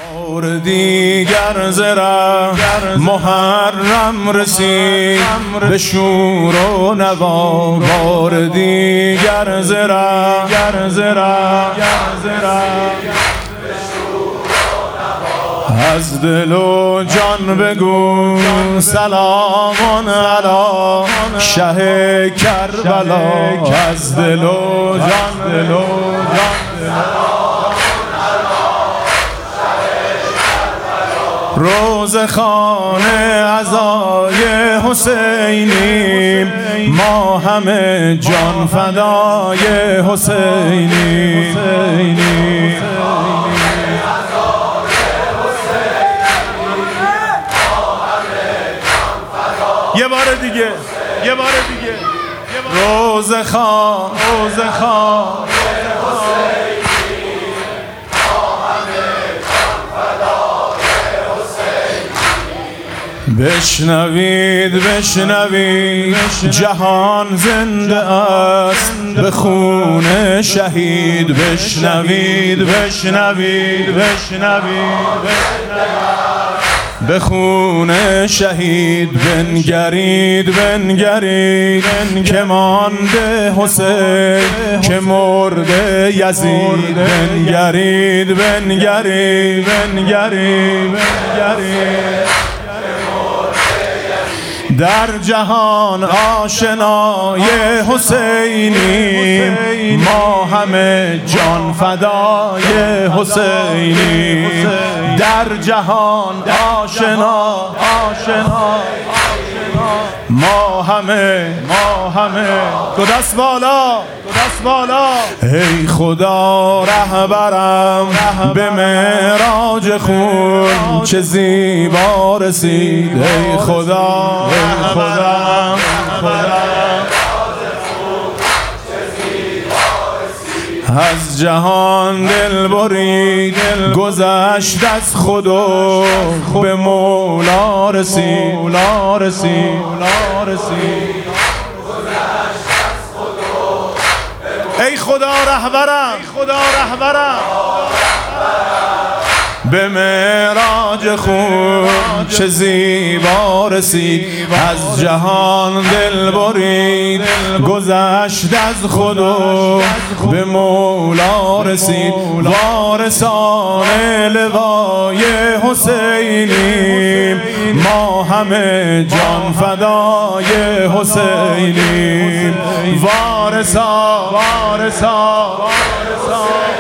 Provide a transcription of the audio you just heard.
بار دیگر زره محرم رسید به شور و نوا. بار دیگر زره از دل و جان بگو سلام علی شه کربلا. از دل و جان روزخانه عزای حسینیم، ما همه جان فدای حسینیم. یه بار دیگه روزخان بشنوید جهان زنده است به خون شهید. بشنوید به خون شهید. بنگرید که مانده حسین که مرده یزید. بنگرید در جهان آشنای حسینیم، ما همه جان فدای حسینیم. در جهان آشنا ما همه دو دست بالا. ای خدا رهبرم به معراج خون چه زیبا رسید. ای خدا از جهان دل برید، گذشت از خود و به مولا رسید. ای خدا رهبرم به معراج خون چه زیبا رسید. از جهان دل برید، گذشت از خود و به مولا رسید. وارثان لوای حسینیم، ما همه جان فدای حسینیم. وارثان